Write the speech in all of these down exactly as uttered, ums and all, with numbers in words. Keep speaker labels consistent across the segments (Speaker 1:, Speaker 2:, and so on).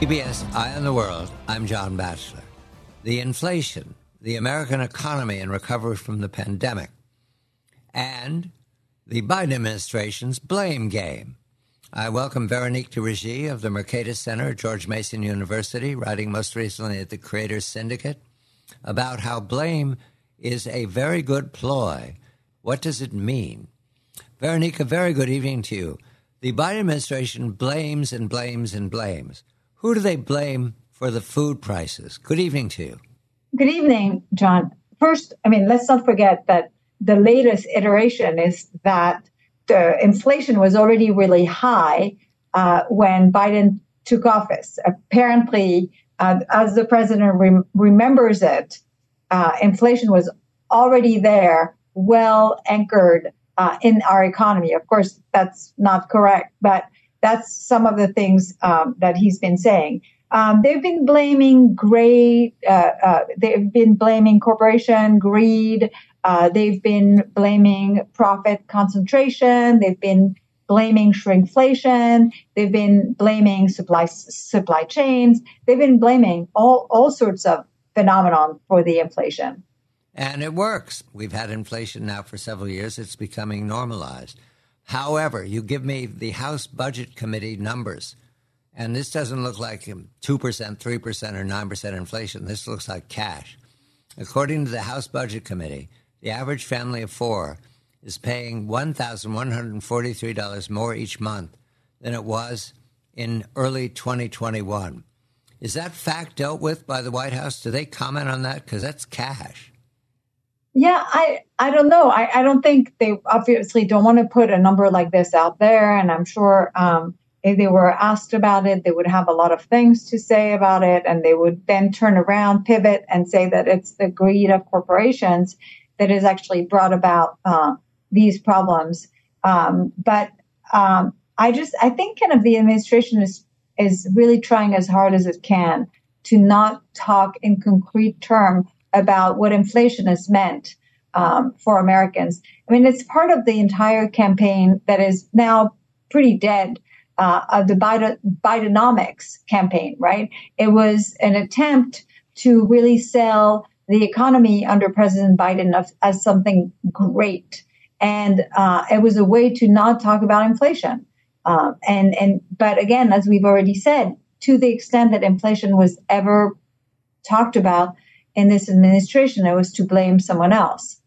Speaker 1: B S Eye on the World, I'm John Batchelor. The inflation, the American economy in recovery from the pandemic, and the Biden administration's blame game. I welcome Veronique de Regie of the Mercatus Center at George Mason University, writing most recently at the Creators Syndicate, about how blame is a very good ploy. What does it mean? Veronique, a very good evening to you. The Biden administration blames and blames and blames. Who do they blame for the food prices? Good evening to you.
Speaker 2: Good evening, John. First, I mean, let's not forget that the latest iteration is that the inflation was already really high uh, when Biden took office. Apparently, uh, as the president rem- remembers it, uh, inflation was already there, well anchored uh, in our economy. Of course, that's not correct, but that's some of the things um, that he's been saying. Um, they've been blaming great, uh, uh, they've been blaming corporation greed. Uh, they've been blaming profit concentration. They've been blaming shrinkflation. They've been blaming supply supply chains. They've been blaming all, all sorts of phenomenon for the inflation.
Speaker 1: And it works. We've had inflation now for several years. It's becoming normalized. However, you give me the House Budget Committee numbers, and this doesn't look like two percent, three percent, or nine percent inflation. This looks like cash. According to the House Budget Committee, the average family of four is paying one thousand one hundred forty-three dollars more each month than it was in early twenty twenty-one. Is that fact dealt with by the White House? Do they comment on that? Because that's cash.
Speaker 2: Yeah, I, I don't know. I, I don't think they obviously don't want to put a number like this out there. And I'm sure um, if they were asked about it, they would have a lot of things to say about it. And they would then turn around, pivot, and say that it's the greed of corporations that has actually brought about uh, these problems. Um, but um, I just, I think kind of the administration is is really trying as hard as it can to not talk in concrete terms about what inflation has meant um, for Americans. I mean, it's part of the entire campaign that is now pretty dead, uh, of the Biden, Bidenomics campaign, right? It was an attempt to really sell the economy under President Biden as, as something great. And uh, it was a way to not talk about inflation. Um, and, and but again, as we've already said, to the extent that inflation was ever talked about in this administration, it was to blame someone else.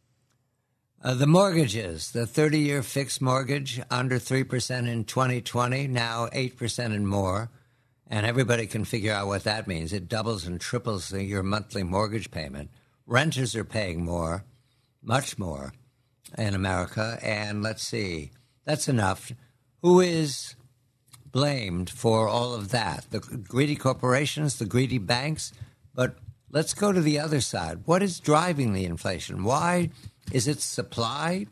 Speaker 1: Uh, the mortgages, the thirty-year fixed mortgage, under three percent in twenty twenty, now eight percent and more. And everybody can figure out what that means. It doubles and triples the, your monthly mortgage payment. Renters are paying more, much more in America. And let's see, that's enough. Who is blamed for all of that? The greedy corporations, the greedy banks, but let's go to the other side. What is driving the inflation? Why? Is it supply?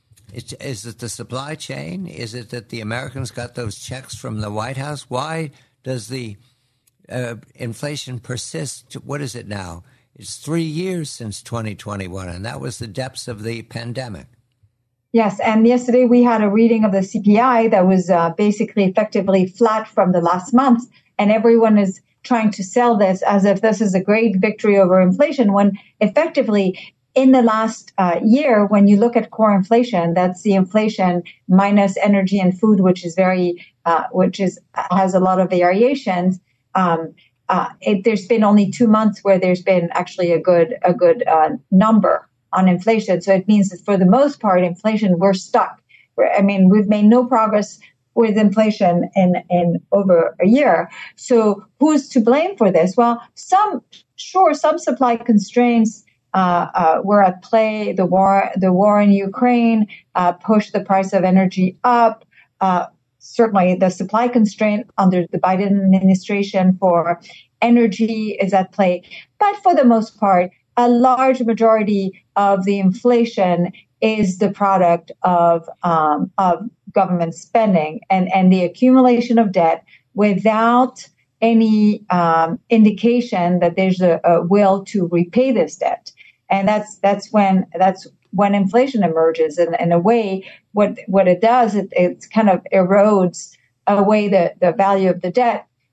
Speaker 1: Is it the supply chain? Is it that the Americans got those checks from the White House? Why does the uh, inflation persist? What is it now? It's three years since twenty twenty-one, and that was the depths of the pandemic.
Speaker 2: Yes, and yesterday we had a reading of the C P I that was uh, basically effectively flat from the last month, and everyone is trying to sell this as if this is a great victory over inflation, when effectively in the last uh, year, when you look at core inflation, that's the inflation minus energy and food, which is very, uh, which is has a lot of variations. Um, uh, it, there's been only two months where there's been actually a good a good uh, number on inflation. So it means that for the most part, inflation, we're stuck. We're, I mean, we've made no progress with inflation in, in over a year. So who's to blame for this? Well, some, sure, some supply constraints uh, uh, were at play. The war, the war in Ukraine uh, pushed the price of energy up. Uh, certainly the supply constraint under the Biden administration for energy is at play. But for the most part, a large majority of the inflation is the product of um, of government spending and, and the accumulation of debt without any um, indication that there's a, a will to repay this debt. And that's that's when that's when inflation emerges. And in a way, what what it does, it, it kind of erodes away the, the value of the debt.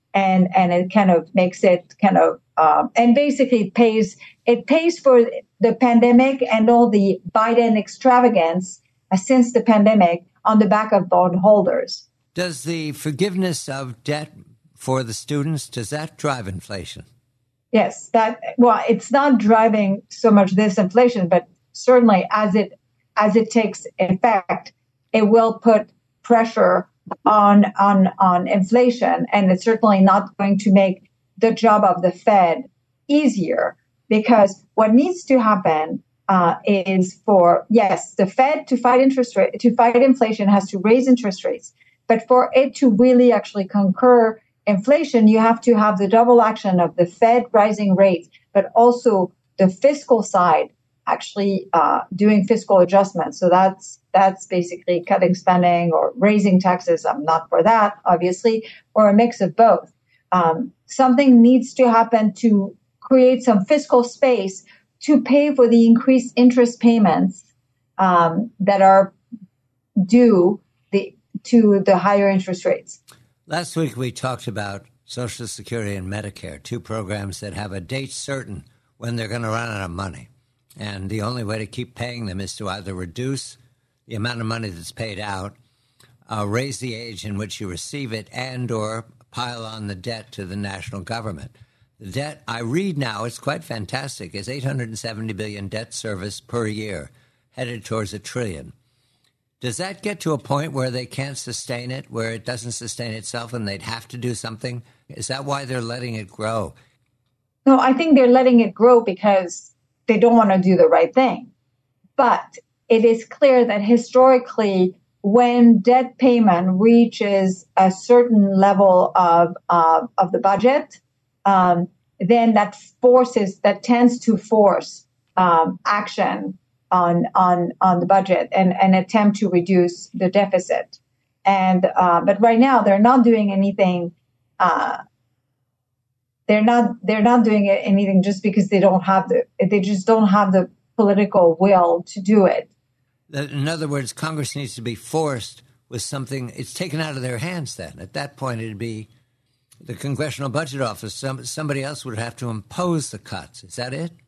Speaker 2: and and it kind of makes it kind of um, and basically it pays it pays for the pandemic and all the Biden extravagance uh, since the pandemic on the back of bondholders.
Speaker 1: Does the forgiveness of debt for the students, does that drive inflation?
Speaker 2: Yes, that well, it's not driving so much this inflation, but certainly as it as it takes effect, it will put pressure on on on inflation, and it's certainly not going to make the job of the Fed easier, because what needs to happen uh, is for yes, the Fed to fight interest rate to fight inflation has to raise interest rates, but for it to really actually conquer inflation, you have to have the double action of the Fed rising rates, but also the fiscal side actually uh, doing fiscal adjustments. So that's that's basically cutting spending or raising taxes. I'm not for that, obviously, or a mix of both. Um, something needs to happen to create some fiscal space to pay for the increased interest payments um, that are due the, to the higher interest rates.
Speaker 1: Last week, we talked about Social Security and Medicare, two programs that have a date certain when they're going to run out of money. And the only way to keep paying them is to either reduce the amount of money that's paid out, uh, raise the age in which you receive it, and or pile on the debt to the national government. The debt, I read now, it's quite fantastic, is eight hundred seventy billion dollars debt service per year, headed towards a trillion. Does that get to a point where they can't sustain it, where it doesn't sustain itself and they'd have to do something? Is that why they're letting it grow?
Speaker 2: No, I think they're letting it grow because they don't want to do the right thing. But it is clear that historically, when debt payment reaches a certain level of uh, of the budget, um, then that forces, that tends to force um, action on on on the budget and an attempt to reduce the deficit. And uh, but right now they're not doing anything. Uh, they're not they're not doing anything just because they don't have the they just don't have the political will to do it.
Speaker 1: In other words, Congress needs to be forced with something. It's taken out of their hands. Then at that point, it'd be the Congressional Budget Office. Some, somebody else would have to impose the cuts. Is that it?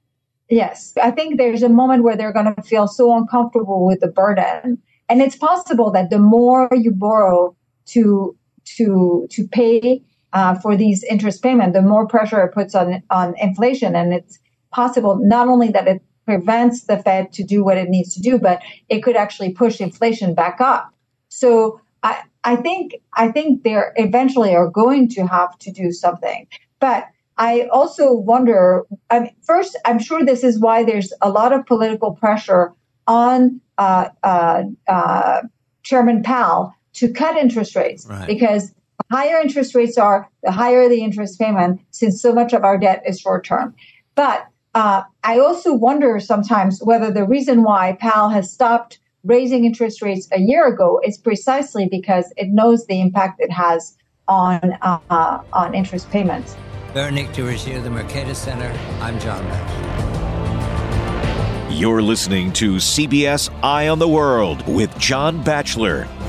Speaker 2: Yes, I think there's a moment where they're going to feel so uncomfortable with the burden, and it's possible that the more you borrow to to to pay uh, for these interest payments, the more pressure it puts on on inflation, and it's possible not only that it prevents the Fed to do what it needs to do, but it could actually push inflation back up. So I I think I think they eventually are going to have to do something, but I also wonder, I mean, first, I'm sure this is why there's a lot of political pressure on uh, uh, uh, Chairman Powell to cut interest rates,
Speaker 1: right,
Speaker 2: because the higher interest rates are, the higher the interest payment, since so much of our debt is short term. But uh, I also wonder sometimes whether the reason why Powell has stopped raising interest rates a year ago is precisely because it knows the impact it has on uh, on interest payments.
Speaker 1: Veronique Dirigieu, the Mercatus Center. I'm John Batchelor.
Speaker 3: You're listening to C B S Eye on the World with John Batchelor.